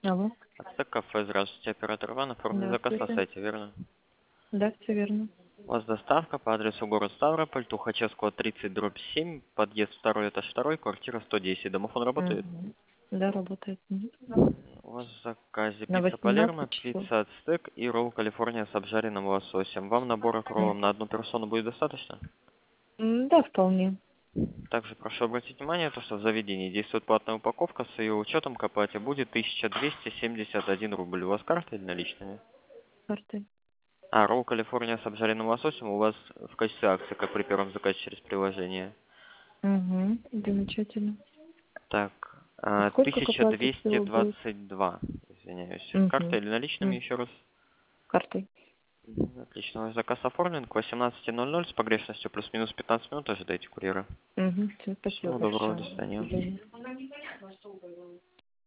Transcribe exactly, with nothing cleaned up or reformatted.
Алло. Ацтек кафе, здравствуйте, оператор Иван, оформлен заказ на Здравствуйте. сайте, верно? Да, все верно. У вас доставка по адресу город Ставрополь, Тухачевского тридцать, дробь семь, подъезд второй, этаж второй, квартира сто десять. Домофон работает? Мгм. Да, работает. Мгм. У вас в заказе На пицца Палермо, восемнадцать часов. пицца Ацтек и ролл Калифорния с обжаренным лососем. Вам набора М. роллом на одну персону будет достаточно? М, Да, вполне. Также прошу обратить внимание, то, что в заведении действует платная упаковка, с ее учетом к оплате будет тысяча двести семьдесят один рубль. У вас карта или наличными? Картой. А, ролл Калифорния с обжаренным лососем у вас в качестве акции, как при первом заказе через приложение. Угу. Замечательно. Так, И а, сколько к тысяча оплате двести всего будет? двадцать два, извиняюсь. Карта Угу. или наличными еще раз? Картой. Мгм, отлично, ваш заказ оформлен к восемнадцати ноль ноль с погрешностью плюс-минус пятнадцать минут ожидайте курьера. Угу. Все, спасибо Всего доброго, большое. до До свидания. свидания.